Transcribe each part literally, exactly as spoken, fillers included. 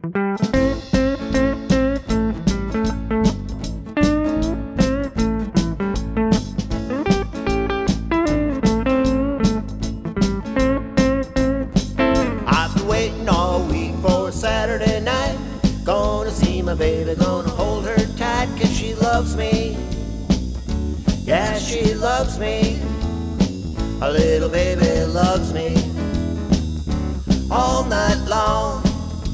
I've been waiting all week for a Saturday night. Gonna see my baby, gonna hold her tight, 'cause she loves me. Yeah, she loves me. A little baby loves me. All night long.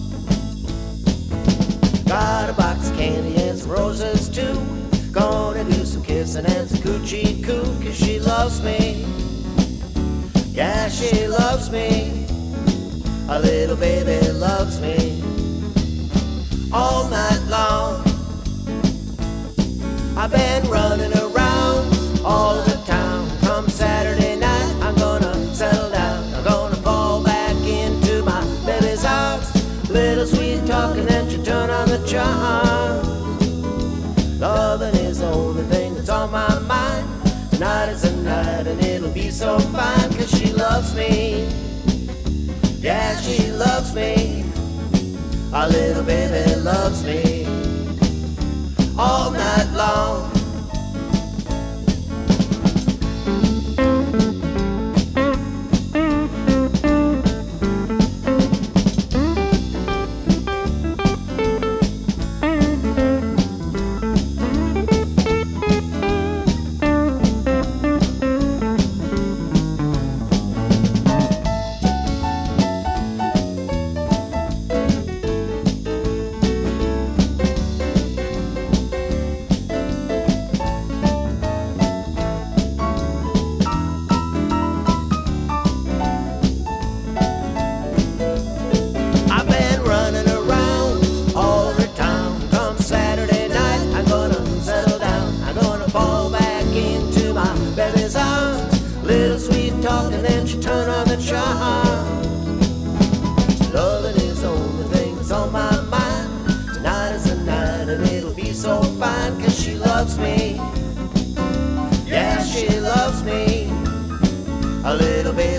Got a box of candy and some roses too. Gonna do some kissing and some coochie coo, 'cause she loves me. Yeah, she loves me. A little baby loves me. All night long. I've been running around all of the town. Come Saturday night, I'm gonna settle down. I'm gonna fall back into my baby's arms. Little sweet talking and you turn on the charm. Loving is the only thing that's on my mind. Tonight is the night and it'll be so fine, 'cause she loves me. Yeah, she loves me. A little baby loves me. All night long. Little sweet talk and then she turn on the charm. Loving is the only thing that's on my mind. Tonight is the night and it'll be so fine, 'cause she loves me. Yeah, she loves me. A little bit